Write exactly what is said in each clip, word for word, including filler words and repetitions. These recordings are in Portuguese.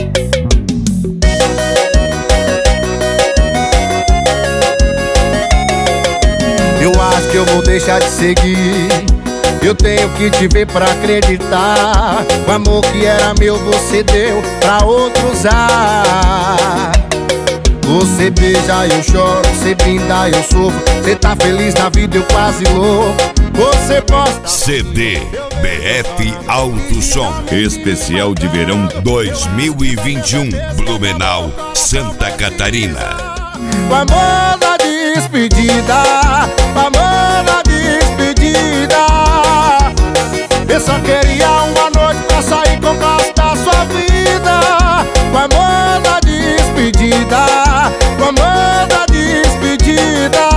Eu acho que eu vou deixar de seguir. Eu tenho que te ver pra acreditar. O amor que era meu você deu pra outro usar. Você beija, eu choro, você brinda, eu sofro. Você tá feliz na vida, eu quase louco. Você posta C D B F Alto Som Especial de Verão dois mil e vinte e um, Blumenau, Santa Catarina. o amor da despedida, o amor da despedida. Eu só queria uma noite pra sair com o resto da sua vida. O amor da despedida, o amor da despedida.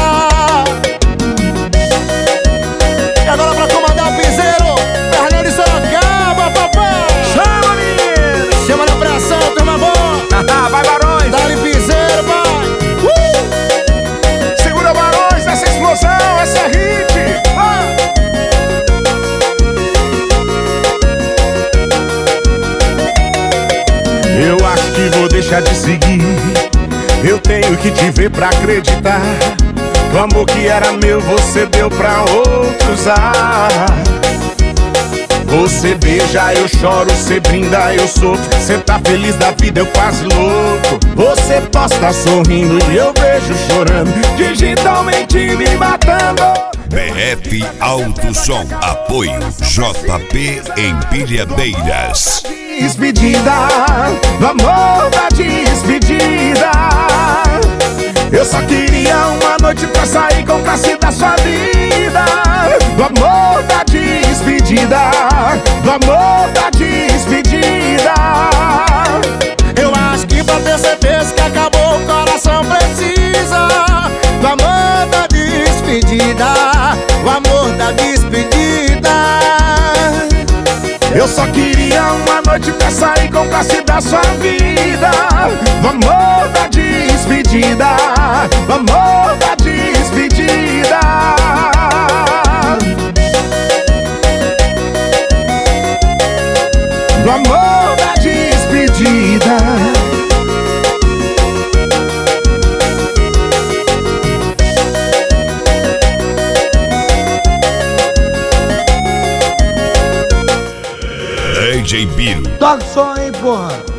E agora pra comandar o piseiro, Fernando de Sorocaba, papai. Chama, menino! Chama na pressão, turma boa. Vai, Barões! Dá-lhe piseiro, pai. Uh! Segura, Barões, essa explosão, essa é hit! Ah! Eu acho que vou deixar de seguir. Eu tenho que te ver pra acreditar. O amor que era meu você deu pra outros usar. Você beija, eu choro, você brinda, eu sofro. Você tá feliz da vida, eu quase louco. Você posta sorrindo e eu vejo chorando, digitalmente me matando. B F Alto Som, apoio J P Empilhadeiras. Despedida, do amor da despedida. Eu só queria uma noite pra sair com o classe da sua vida. Do amor da despedida, do amor da despedida. Eu acho que pra ter certeza que acabou o coração precisa do amor da despedida, o amor da despedida. Eu só queria uma noite pra sair com o classe da sua vida. Do amor da despedida, do amor da despedida. Do amor da despedida. D J Biro. Toca o som aí, porra.